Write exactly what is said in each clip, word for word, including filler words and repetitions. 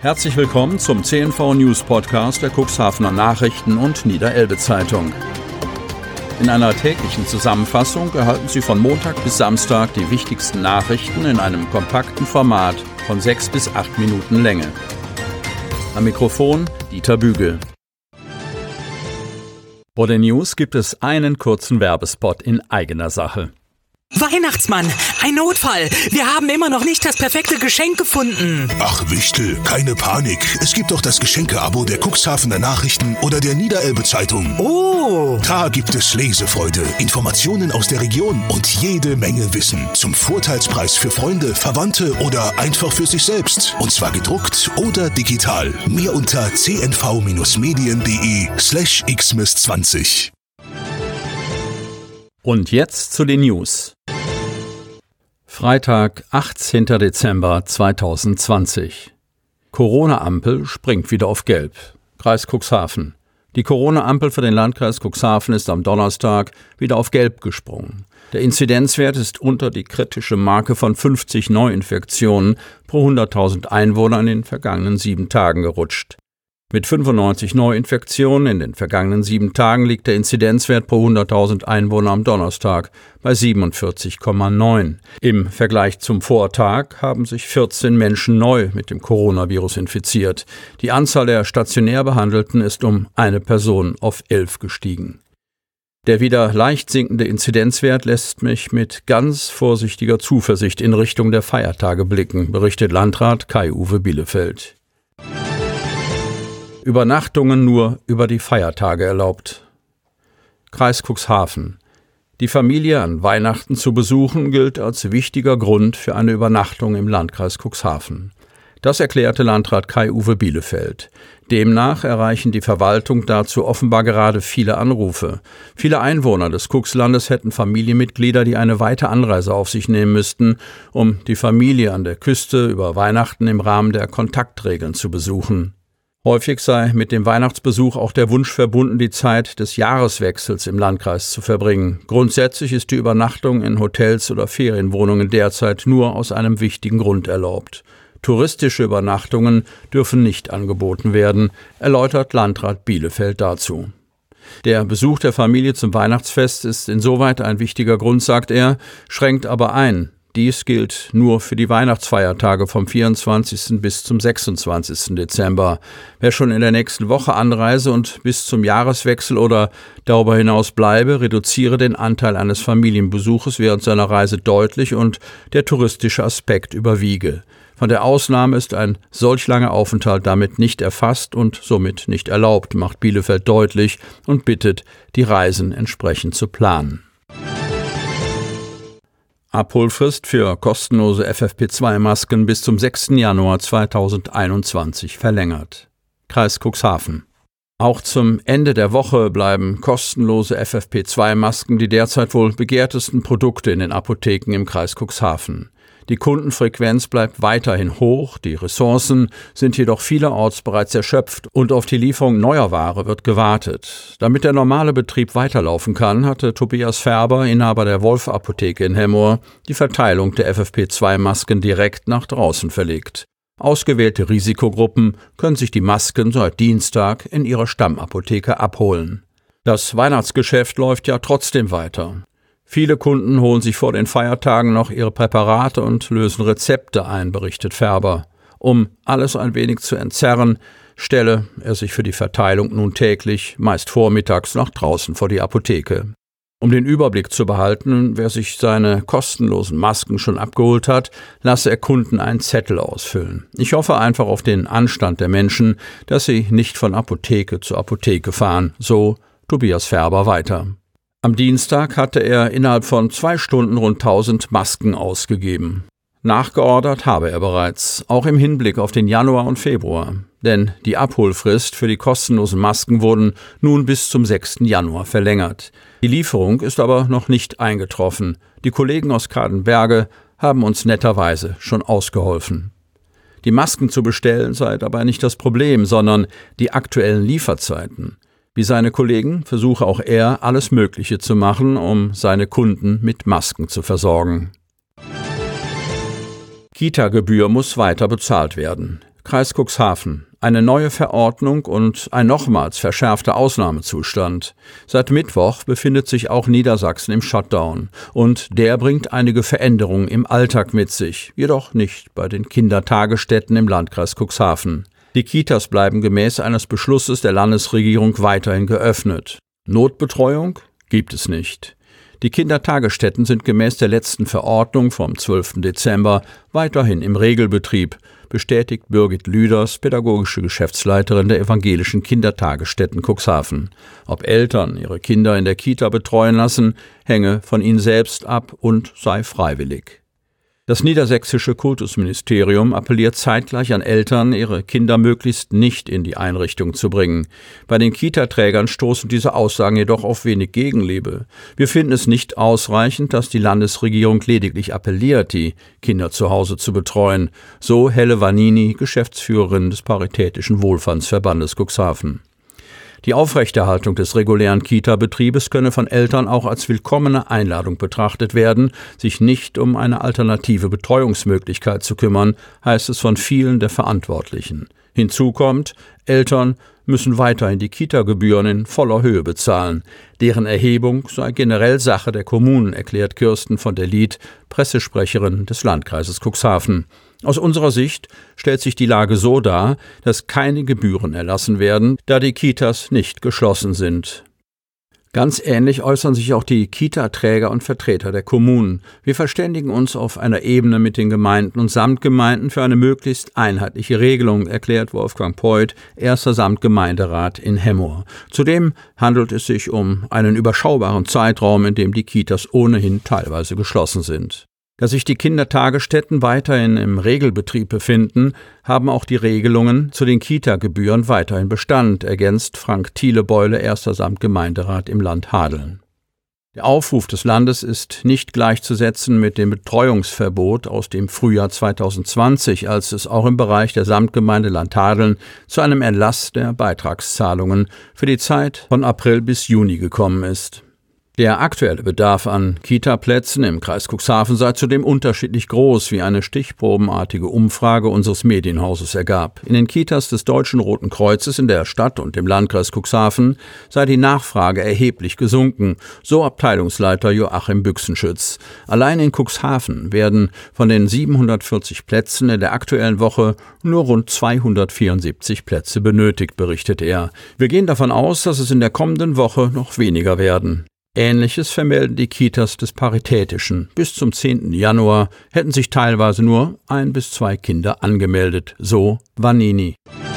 Herzlich willkommen zum C N V News Podcast der Cuxhavener Nachrichten und Niederelbe Zeitung. In einer täglichen Zusammenfassung erhalten Sie von Montag bis Samstag die wichtigsten Nachrichten in einem kompakten Format von sechs bis acht Minuten Länge. Am Mikrofon Dieter Bügel. Vor den News gibt es einen kurzen Werbespot in eigener Sache. Weihnachtsmann, ein Notfall. Wir haben immer noch nicht das perfekte Geschenk gefunden. Ach Wichtel, keine Panik. Es gibt doch das Geschenke-Abo der Cuxhavener Nachrichten oder der Niederelbe Zeitung. Oh! Da gibt es Lesefreude, Informationen aus der Region und jede Menge Wissen. Zum Vorteilspreis für Freunde, Verwandte oder einfach für sich selbst. Und zwar gedruckt oder digital. Mehr unter cnv-medien.de slash xmas zwanzig. Und jetzt zu den News. Freitag, achtzehnter Dezember zweitausendzwanzig. Corona-Ampel springt wieder auf Gelb. Kreis Cuxhaven. Die Corona-Ampel für den Landkreis Cuxhaven ist am Donnerstag wieder auf Gelb gesprungen. Der Inzidenzwert ist unter die kritische Marke von fünfzig Neuinfektionen pro hunderttausend Einwohner in den vergangenen sieben Tagen gerutscht. Mit fünfundneunzig Neuinfektionen in den vergangenen sieben Tagen liegt der Inzidenzwert pro hunderttausend Einwohner am Donnerstag bei siebenundvierzig Komma neun. Im Vergleich zum Vortag haben sich vierzehn Menschen neu mit dem Coronavirus infiziert. Die Anzahl der stationär Behandelten ist um eine Person auf elf gestiegen. Der wieder leicht sinkende Inzidenzwert lässt mich mit ganz vorsichtiger Zuversicht in Richtung der Feiertage blicken, berichtet Landrat Kai-Uwe Bielefeld. Übernachtungen nur über die Feiertage erlaubt. Kreis Cuxhaven. Die Familie an Weihnachten zu besuchen gilt als wichtiger Grund für eine Übernachtung im Landkreis Cuxhaven. Das erklärte Landrat Kai-Uwe Bielefeld. Demnach erreichen die Verwaltung dazu offenbar gerade viele Anrufe. Viele Einwohner des Cuxlandes hätten Familienmitglieder, die eine weite Anreise auf sich nehmen müssten, um die Familie an der Küste über Weihnachten im Rahmen der Kontaktregeln zu besuchen. Häufig sei mit dem Weihnachtsbesuch auch der Wunsch verbunden, die Zeit des Jahreswechsels im Landkreis zu verbringen. Grundsätzlich ist die Übernachtung in Hotels oder Ferienwohnungen derzeit nur aus einem wichtigen Grund erlaubt. Touristische Übernachtungen dürfen nicht angeboten werden, erläutert Landrat Bielefeld dazu. Der Besuch der Familie zum Weihnachtsfest ist insoweit ein wichtiger Grund, sagt er, schränkt aber ein. Dies gilt nur für die Weihnachtsfeiertage vom vierundzwanzigsten bis zum sechsundzwanzigsten Dezember. Wer schon in der nächsten Woche anreise und bis zum Jahreswechsel oder darüber hinaus bleibe, reduziere den Anteil eines Familienbesuches während seiner Reise deutlich und der touristische Aspekt überwiege. Von der Ausnahme ist ein solch langer Aufenthalt damit nicht erfasst und somit nicht erlaubt, macht Bielefeld deutlich und bittet, die Reisen entsprechend zu planen. Abholfrist für kostenlose F F P zwei Masken bis zum sechsten Januar zweitausendeinundzwanzig verlängert. Kreis Cuxhaven. Auch zum Ende der Woche bleiben kostenlose F F P zwei Masken die derzeit wohl begehrtesten Produkte in den Apotheken im Kreis Cuxhaven. Die Kundenfrequenz bleibt weiterhin hoch, die Ressourcen sind jedoch vielerorts bereits erschöpft und auf die Lieferung neuer Ware wird gewartet. Damit der normale Betrieb weiterlaufen kann, hatte Tobias Färber, Inhaber der Wolf-Apotheke in Hemmoor, die Verteilung der F F P zwei Masken direkt nach draußen verlegt. Ausgewählte Risikogruppen können sich die Masken seit Dienstag in ihrer Stammapotheke abholen. Das Weihnachtsgeschäft läuft ja trotzdem weiter. Viele Kunden holen sich vor den Feiertagen noch ihre Präparate und lösen Rezepte ein, berichtet Färber. Um alles ein wenig zu entzerren, stelle er sich für die Verteilung nun täglich, meist vormittags, nach draußen vor die Apotheke. Um den Überblick zu behalten, wer sich seine kostenlosen Masken schon abgeholt hat, lasse er Kunden einen Zettel ausfüllen. Ich hoffe einfach auf den Anstand der Menschen, dass sie nicht von Apotheke zu Apotheke fahren, so Tobias Färber weiter. Am Dienstag hatte er innerhalb von zwei Stunden rund tausend Masken ausgegeben. Nachgeordert habe er bereits, auch im Hinblick auf den Januar und Februar. Denn die Abholfrist für die kostenlosen Masken wurden nun bis zum sechsten Januar verlängert. Die Lieferung ist aber noch nicht eingetroffen. Die Kollegen aus Kadenberge haben uns netterweise schon ausgeholfen. Die Masken zu bestellen sei dabei nicht das Problem, sondern die aktuellen Lieferzeiten. Wie seine Kollegen versuche auch er, alles Mögliche zu machen, um seine Kunden mit Masken zu versorgen. Kita-Gebühr muss weiter bezahlt werden. Kreis Cuxhaven. Eine neue Verordnung und ein nochmals verschärfter Ausnahmezustand. Seit Mittwoch befindet sich auch Niedersachsen im Shutdown. Und der bringt einige Veränderungen im Alltag mit sich, jedoch nicht bei den Kindertagesstätten im Landkreis Cuxhaven. Die Kitas bleiben gemäß eines Beschlusses der Landesregierung weiterhin geöffnet. Notbetreuung gibt es nicht. Die Kindertagesstätten sind gemäß der letzten Verordnung vom zwölften Dezember weiterhin im Regelbetrieb, bestätigt Birgit Lüders, pädagogische Geschäftsleiterin der evangelischen Kindertagesstätten Cuxhaven. Ob Eltern ihre Kinder in der Kita betreuen lassen, hänge von ihnen selbst ab und sei freiwillig. Das niedersächsische Kultusministerium appelliert zeitgleich an Eltern, ihre Kinder möglichst nicht in die Einrichtung zu bringen. Bei den Kita-Trägern stoßen diese Aussagen jedoch auf wenig Gegenliebe. Wir finden es nicht ausreichend, dass die Landesregierung lediglich appelliert, die Kinder zu Hause zu betreuen. So Helle Vanini, Geschäftsführerin des Paritätischen Wohlfahrtsverbandes Cuxhaven. Die Aufrechterhaltung des regulären Kita-Betriebes könne von Eltern auch als willkommene Einladung betrachtet werden, sich nicht um eine alternative Betreuungsmöglichkeit zu kümmern, heißt es von vielen der Verantwortlichen. Hinzu kommt, Eltern müssen weiterhin die Kita-Gebühren in voller Höhe bezahlen. Deren Erhebung sei generell Sache der Kommunen, erklärt Kirsten von der Lied, Pressesprecherin des Landkreises Cuxhaven. Aus unserer Sicht stellt sich die Lage so dar, dass keine Gebühren erlassen werden, da die Kitas nicht geschlossen sind. Ganz ähnlich äußern sich auch die Kita-Träger und Vertreter der Kommunen. Wir verständigen uns auf einer Ebene mit den Gemeinden und Samtgemeinden für eine möglichst einheitliche Regelung, erklärt Wolfgang Peuth, erster Samtgemeinderat in Hemmoor. Zudem handelt es sich um einen überschaubaren Zeitraum, in dem die Kitas ohnehin teilweise geschlossen sind. Da sich die Kindertagesstätten weiterhin im Regelbetrieb befinden, haben auch die Regelungen zu den Kita-Gebühren weiterhin Bestand, ergänzt Frank Thielebeule, erster Samtgemeinderat im Land Hadeln. Der Aufruf des Landes ist nicht gleichzusetzen mit dem Betreuungsverbot aus dem Frühjahr zweitausendzwanzig, als es auch im Bereich der Samtgemeinde Land Hadeln zu einem Erlass der Beitragszahlungen für die Zeit von April bis Juni gekommen ist. Der aktuelle Bedarf an Kita-Plätzen im Kreis Cuxhaven sei zudem unterschiedlich groß, wie eine stichprobenartige Umfrage unseres Medienhauses ergab. In den Kitas des Deutschen Roten Kreuzes in der Stadt und im Landkreis Cuxhaven sei die Nachfrage erheblich gesunken, so Abteilungsleiter Joachim Büchsenschütz. Allein in Cuxhaven werden von den siebenhundertvierzig Plätzen in der aktuellen Woche nur rund zweihundertvierundsiebzig Plätze benötigt, berichtet er. Wir gehen davon aus, dass es in der kommenden Woche noch weniger werden. Ähnliches vermelden die Kitas des Paritätischen. Bis zum zehnten Januar hätten sich teilweise nur ein bis zwei Kinder angemeldet, so Vanini.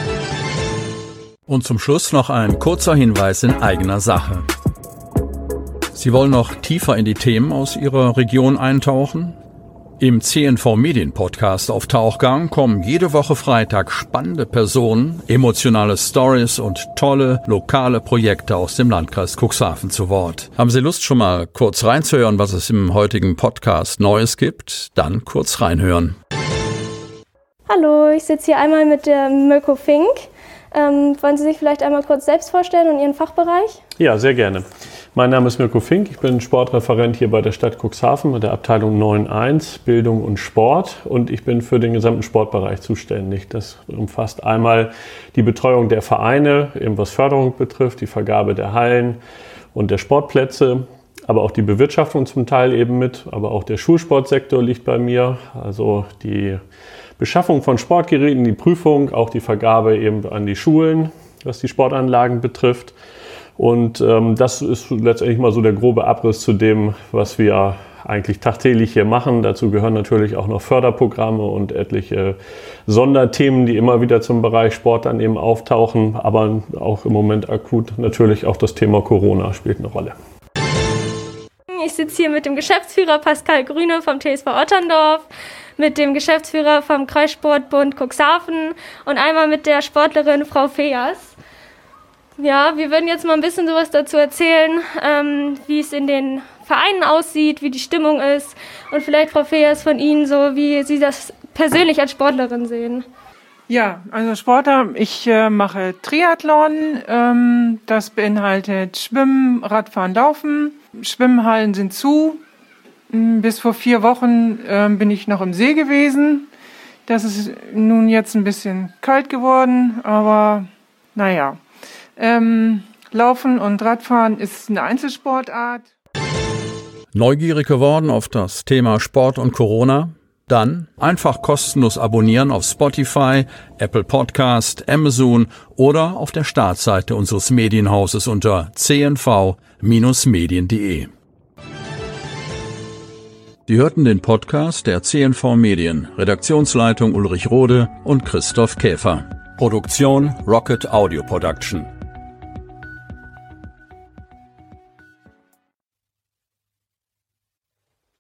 Und zum Schluss noch ein kurzer Hinweis in eigener Sache. Sie wollen noch tiefer in die Themen aus Ihrer Region eintauchen? Im C N V-Medien-Podcast auf Tauchgang kommen jede Woche Freitag spannende Personen, emotionale Stories und tolle lokale Projekte aus dem Landkreis Cuxhaven zu Wort. Haben Sie Lust, schon mal kurz reinzuhören, was es im heutigen Podcast Neues gibt? Dann kurz reinhören. Hallo, ich sitze hier einmal mit der Mirko Fink. Ähm, wollen Sie sich vielleicht einmal kurz selbst vorstellen und Ihren Fachbereich? Ja, sehr gerne. Mein Name ist Mirko Fink, ich bin Sportreferent hier bei der Stadt Cuxhaven mit der Abteilung neun eins, Bildung und Sport, und ich bin für den gesamten Sportbereich zuständig. Das umfasst einmal die Betreuung der Vereine, eben was Förderung betrifft, die Vergabe der Hallen und der Sportplätze, aber auch die Bewirtschaftung zum Teil eben mit, aber auch der Schulsportsektor liegt bei mir, also die Beschaffung von Sportgeräten, die Prüfung, auch die Vergabe eben an die Schulen, was die Sportanlagen betrifft. Und ähm, das ist letztendlich mal so der grobe Abriss zu dem, was wir eigentlich tagtäglich hier machen. Dazu gehören natürlich auch noch Förderprogramme und etliche Sonderthemen, die immer wieder zum Bereich Sport dann eben auftauchen. Aber auch im Moment akut natürlich auch das Thema Corona spielt eine Rolle. Ich sitze hier mit dem Geschäftsführer Pascal Grüne vom T S V Otterndorf, mit dem Geschäftsführer vom Kreissportbund Cuxhaven und einmal mit der Sportlerin Frau Feas. Ja, wir würden jetzt mal ein bisschen sowas dazu erzählen, ähm, wie es in den Vereinen aussieht, wie die Stimmung ist und vielleicht, Frau Feas, von Ihnen so, wie Sie das persönlich als Sportlerin sehen. Ja, also Sportler, ich äh, mache Triathlon, ähm, das beinhaltet Schwimmen, Radfahren, Laufen. Schwimmhallen sind zu. Bis vor vier Wochen äh, bin ich noch im See gewesen. Das ist nun jetzt ein bisschen kalt geworden, aber naja. Ähm, Laufen und Radfahren ist eine Einzelsportart. Neugierig geworden auf das Thema Sport und Corona? Dann einfach kostenlos abonnieren auf Spotify, Apple Podcast, Amazon oder auf der Startseite unseres Medienhauses unter c n v Bindestrich medien punkt de. Sie hörten den Podcast der C N V Medien, Redaktionsleitung Ulrich Rode und Christoph Käfer. Produktion Rocket Audio Production.